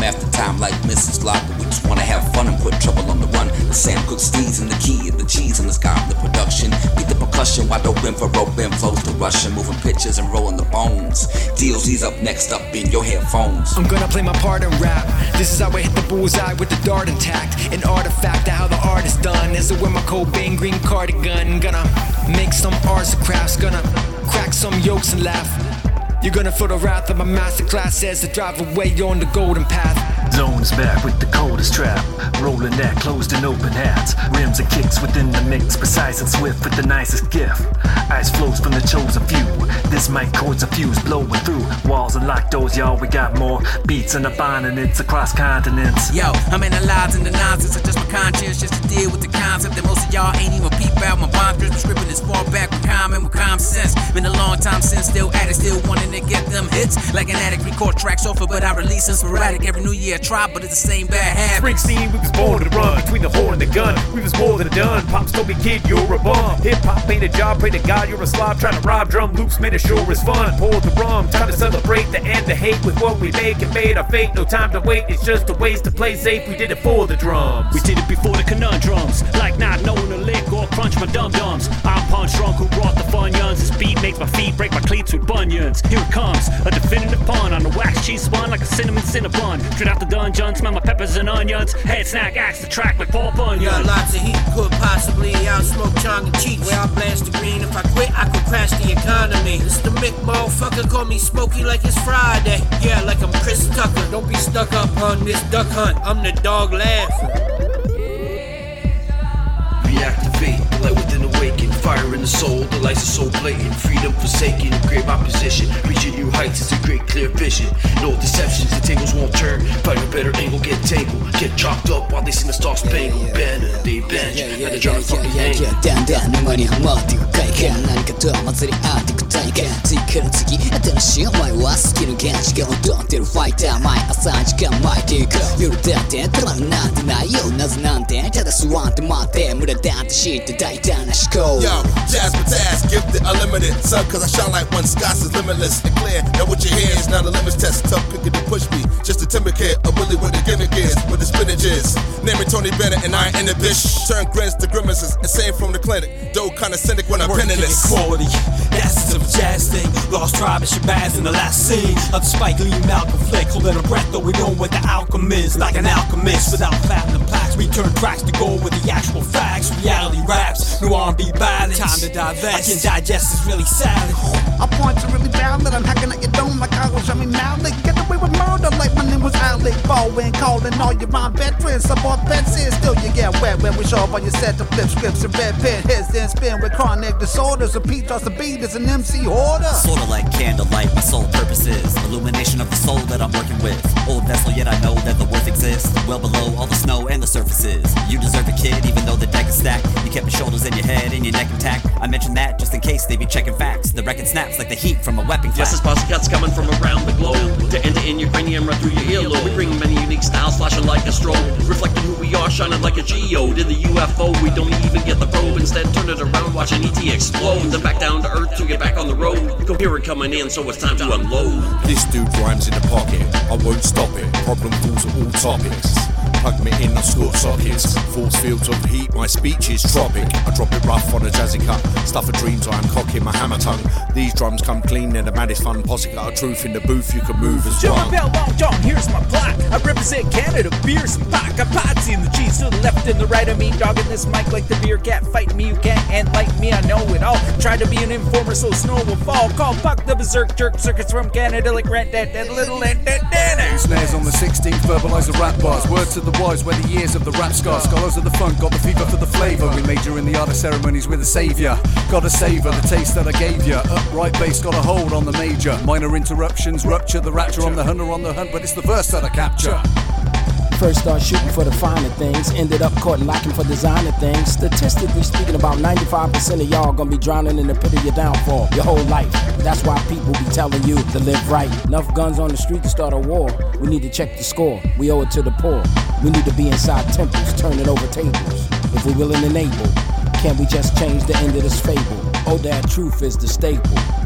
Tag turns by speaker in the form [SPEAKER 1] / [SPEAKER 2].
[SPEAKER 1] after time like Mrs. Locker. We just wanna have fun and put trouble on the run. The Sam Cooke steeds and the key and the cheese and the sky of the production. Beat the percussion, wide open for rope and flows to Russian. Moving pictures and rolling the bones. DOZ's up next up in your headphones.
[SPEAKER 2] I'm gonna play my part in rap. This is how I hit the bullseye with the dart intact. An artifact of how the art is done. As I wear my Cobain green cardigan. Gonna make some arts and crafts. Gonna crack some yolks and laugh. You're gonna feel the wrath of my masterclass as I drive away on the golden path.
[SPEAKER 3] Zone's back with the coldest trap. Rolling that closed and open hats. Rims and kicks within the mix. Precise and swift with the nicest gift. Ice flows from the chosen few. This mic chords a fuse blowing through walls and locked doors, y'all. We got more beats in the bond and it's across continents.
[SPEAKER 4] Yo, I'm analyzing the nonsense. Adjust my conscience just to deal with the concept that most of y'all ain't even peep out. My bond drips scripting is far back with common sense. Been a long time since, still at it, still wanting to get them hits. Like an addict, record tracks over, but I release them sporadic. Every new year I try, but it's the same bad habit.
[SPEAKER 5] Springsteen, we was born to run between the horn and the gun. We was more than a done. Pops told me, kid, you're a bum. Hip hop ain't a job, pray to God you're a slob. Trying to rob drum loops, made it sure is fun. Pour the rum, time to celebrate the end of hate with what we make and made our fate. No time to wait, it's just a waste to play safe. We did it for the drums.
[SPEAKER 6] We did it before the conundrums, like not knowing to lick or crunch my dum-dums. I'm Punch Drunk who brought the funyuns. This beat makes my feet break my cleats with bunions. Here it comes, a definitive pun on the wax cheese spun like a cinnamon cinnabon. Straight out the dungeon, smell my peppers and onions. Head snack, axe the track like Paul Bunyan.
[SPEAKER 7] Yeah, lots of heat could possibly outsmoke Chong and Cheech. Where I blast the green, if I quit, I could crash the economy. It's the Mick motherfucker, call me Smokey like it's Friday. Yeah, like I'm Chris Tucker. Don't be stuck up on this duck hunt. I'm the dog laughing.
[SPEAKER 8] Reactivate, the light within awaken. Fire in the soul, the lights are so blatant. Freedom forsaken, grave opposition. Reaching new heights is a great clear vision. No deceptions, the tables won't turn. Find a better angle, get tangled. Get chopped up while they sing the star spangled banner. They bench, and they try to fucking angle.
[SPEAKER 9] だんだん沼にはまっていく快感。何かと混ざり合っていく体感。次から次、新しいお前は好きな感じが踊ってるファイター。毎朝時間巻いていく。夜だってたまになんてないよ。なぜなんてただ座って待って。無駄だって知って大胆な思考。
[SPEAKER 10] Yo, jazz for task, gifted, unlimited. Son, cause I shine like one Scots is limitless and clear. Now what you hear is not a limits test. Tough cookie to push me. Just a timid kid, a willy with the gimmick is, with the spinach is. Name it Tony Bennett and I ain't in the bitch. Turn grins to grimaces and same from the clinic. Dough kinda cynic when I'm penniless.
[SPEAKER 11] Quality, that's the jazz thing. Lost tribe and Shabazz in the last scene of the Spike Lee Malcolm flick. Holding a breath, though we know what the outcome is. Like an alchemist without platinum plaques. We turn tracks to gold with the actual facts. Reality raps, new R&B ballads. Time to divest. I can digest this really salad.
[SPEAKER 12] I point to really valid. I'm hacking at your dome like I was Rami Malek. Get away with murder like my name was Alec Baldwin. Calling all your rhyme veterans. Some more bets in. Still you get wet when we show up on your set to flip scripts and red pen. Hits then spin with chronic disorders. Repeat just the beat is an MC hoarder.
[SPEAKER 13] Sorta like candlelight, my sole purpose is illumination of the soul that I'm working with. Old vessel, yet I know that the worth exists. Well below all the snow and the surfaces. You deserve a kid, even though the deck is stacked. You kept your shoulders and your head and your neck intact. I mentioned that just in case they be checking facts. The record snaps like the heat from a weapon clap.
[SPEAKER 8] Yes, this posse cuts coming from around the globe. To end in your cranium, run through your earlobe. We bring many unique styles, flashing like a strobe. Reflecting who we are, shining like a geode. In the UFO, we don't even get the probe. Instead, turn it around, watch an ET explode. Then back down to earth to get back on the road. You can hear it coming in, so it's time to unload.
[SPEAKER 14] This dude rhymes in the pocket, I won't stop it. Problem falls at all topics. Plug me in, I score sockets. Force fields of heat, my speech is tropic. I drop it rough on a jazzy cut. Stuff of dreams, I am cocking my hammer tongue. These drums come clean, they're the maddest fun. Posse got a truth in the booth, you can move as
[SPEAKER 5] Joe
[SPEAKER 14] one.
[SPEAKER 5] Bell, Long John, here's my plaque. I represent Canada, beers and pack. I potsy in the cheese to the left and the right of me. Dogging this mic like the beer cat. Fighting me, you can't enlighten me, I know it all. Try to be an informer so snow will fall. Call Puck the berserk jerk circuits from Canada like rent that little
[SPEAKER 15] Snares on the 16th, verbalise the rap bars. Word to the wise, where the years of the rap scars. Scholars of the funk, got the fever for the flavour. We major in the art of ceremonies with a saviour. Gotta savour the taste that I gave ya. Upright bass got a hold on the major. Minor interruptions, rupture the rapture. I'm the hunter on the hunt, but it's the verse that I capture.
[SPEAKER 16] First started shooting for the finer things, ended up caught lacking for designer things. Statistically speaking, about 95% of y'all gonna be drowning in the pit of your downfall your whole life. That's why people be telling you to live right. Enough guns on the street to start a war. We need to check the score. We owe it to the poor. We need to be inside temples, turning over tables. If we're willing and able, can't we just change the end of this fable? Oh, that truth is the staple.